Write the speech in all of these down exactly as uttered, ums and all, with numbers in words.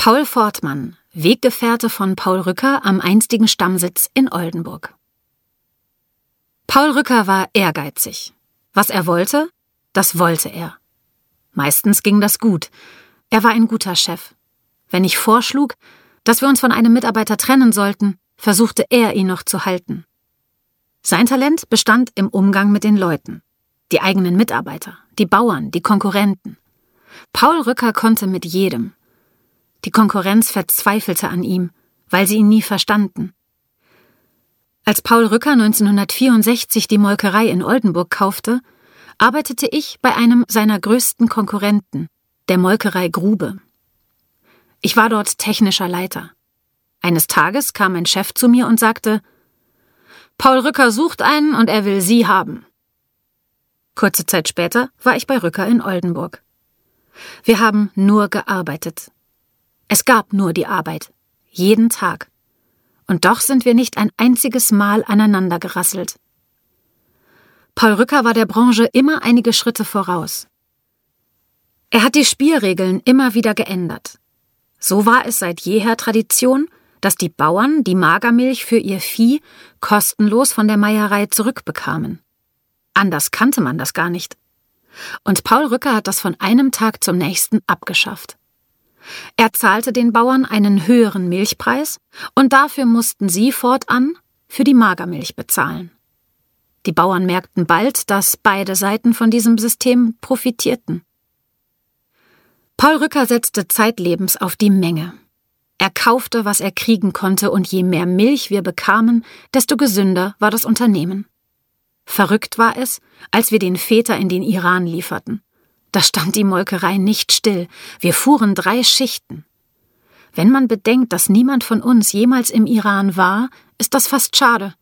Paul Fortmann, Weggefährte von Paul Rücker am einstigen Stammsitz in Oldenburg. Paul Rücker war ehrgeizig. Was er wollte, das wollte er. Meistens ging das gut. Er war ein guter Chef. Wenn ich vorschlug, dass wir uns von einem Mitarbeiter trennen sollten, versuchte er, ihn noch zu halten. Sein Talent bestand im Umgang mit den Leuten. Die eigenen Mitarbeiter, die Bauern, die Konkurrenten. Paul Rücker konnte mit jedem. Die Konkurrenz verzweifelte an ihm, weil sie ihn nie verstanden. Als Paul Rücker neunzehnhundertvierundsechzig die Molkerei in Oldenburg kaufte, arbeitete ich bei einem seiner größten Konkurrenten, der Molkerei Grube. Ich war dort technischer Leiter. Eines Tages kam mein Chef zu mir und sagte: »Paul Rücker sucht einen und er will Sie haben.« Kurze Zeit später war ich bei Rücker in Oldenburg. Wir haben nur gearbeitet. Es gab nur die Arbeit, jeden Tag. Und doch sind wir nicht ein einziges Mal aneinander gerasselt. Paul Rücker war der Branche immer einige Schritte voraus. Er hat die Spielregeln immer wieder geändert. So war es seit jeher Tradition, dass die Bauern die Magermilch für ihr Vieh kostenlos von der Meierei zurückbekamen. Anders kannte man das gar nicht. Und Paul Rücker hat das von einem Tag zum nächsten abgeschafft. Er zahlte den Bauern einen höheren Milchpreis und dafür mussten sie fortan für die Magermilch bezahlen. Die Bauern merkten bald, dass beide Seiten von diesem System profitierten. Paul Rücker setzte zeitlebens auf die Menge. Er kaufte, was er kriegen konnte, und je mehr Milch wir bekamen, desto gesünder war das Unternehmen. Verrückt war es, als wir den Feta in den Iran lieferten. Da stand die Molkerei nicht still. Wir fuhren drei Schichten. Wenn man bedenkt, dass niemand von uns jemals im Iran war, ist das fast schade.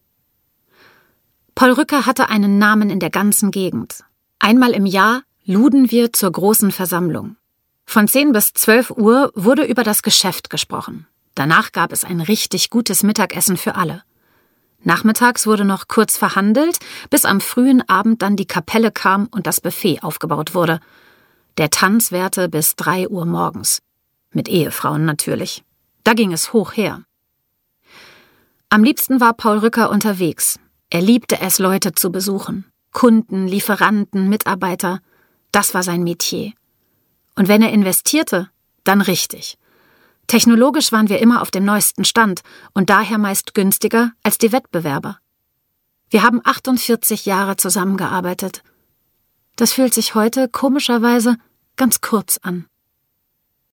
Paul Rücker hatte einen Namen in der ganzen Gegend. Einmal im Jahr luden wir zur großen Versammlung. Von zehn bis zwölf Uhr wurde über das Geschäft gesprochen. Danach gab es ein richtig gutes Mittagessen für alle. Nachmittags wurde noch kurz verhandelt, bis am frühen Abend dann die Kapelle kam und das Buffet aufgebaut wurde. Der Tanz währte bis drei Uhr morgens. Mit Ehefrauen natürlich. Da ging es hoch her. Am liebsten war Paul Rücker unterwegs. Er liebte es, Leute zu besuchen. Kunden, Lieferanten, Mitarbeiter. Das war sein Metier. Und wenn er investierte, dann richtig. Technologisch waren wir immer auf dem neuesten Stand und daher meist günstiger als die Wettbewerber. Wir haben achtundvierzig Jahre zusammengearbeitet. Das fühlt sich heute komischerweise ganz kurz an.